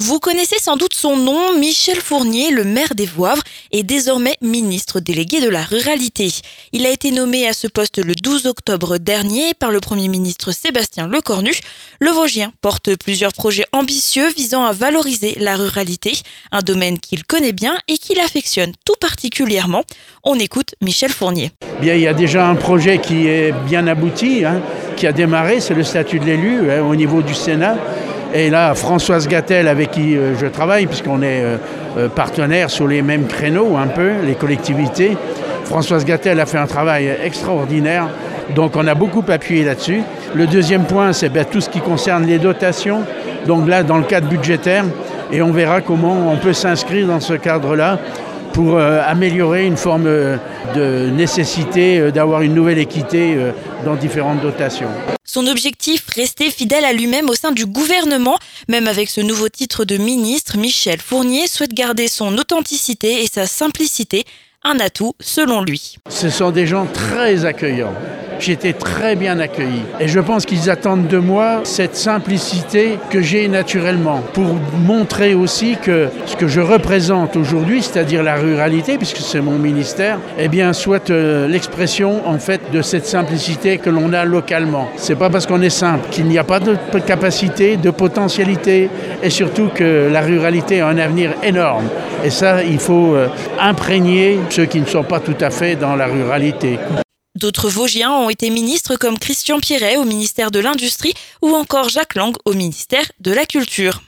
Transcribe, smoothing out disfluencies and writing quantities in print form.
Vous connaissez sans doute son nom, Michel Fournier, le maire des Voivres, est désormais ministre délégué de la ruralité. Il a été nommé à ce poste le 12 octobre dernier par le Premier ministre Sébastien Lecornu. Le Vosgien porte plusieurs projets ambitieux visant à valoriser la ruralité, un domaine qu'il connaît bien et qu'il affectionne tout particulièrement. On écoute Michel Fournier. Bien, il y a déjà un projet qui est bien abouti, qui a démarré, c'est le statut de l'élu au niveau du Sénat. Et là, Françoise Gattel, avec qui je travaille, puisqu'on est partenaires sur les mêmes créneaux un peu, les collectivités. Françoise Gattel a fait un travail extraordinaire, donc on a beaucoup appuyé là-dessus. Le deuxième point, c'est tout ce qui concerne les dotations, donc là, dans le cadre budgétaire, et on verra comment on peut s'inscrire dans ce cadre-là pour améliorer une forme de nécessité d'avoir une nouvelle équité dans différentes dotations. Son objectif, rester fidèle à lui-même au sein du gouvernement. Même avec ce nouveau titre de ministre, Michel Fournier souhaite garder son authenticité et sa simplicité, un atout selon lui. Ce sont des gens très accueillants. J'ai été très bien accueilli. Et je pense qu'ils attendent de moi cette simplicité que j'ai naturellement pour montrer aussi que ce que je représente aujourd'hui, c'est-à-dire la ruralité, puisque c'est mon ministère, soit l'expression en fait de cette simplicité que l'on a localement. C'est pas parce qu'on est simple qu'il n'y a pas de capacité, de potentialité et surtout que la ruralité a un avenir énorme. Et ça, il faut imprégner ceux qui ne sont pas tout à fait dans la ruralité. D'autres Vosgiens ont été ministres comme Christian Pierret au ministère de l'Industrie ou encore Jacques Lang au ministère de la Culture.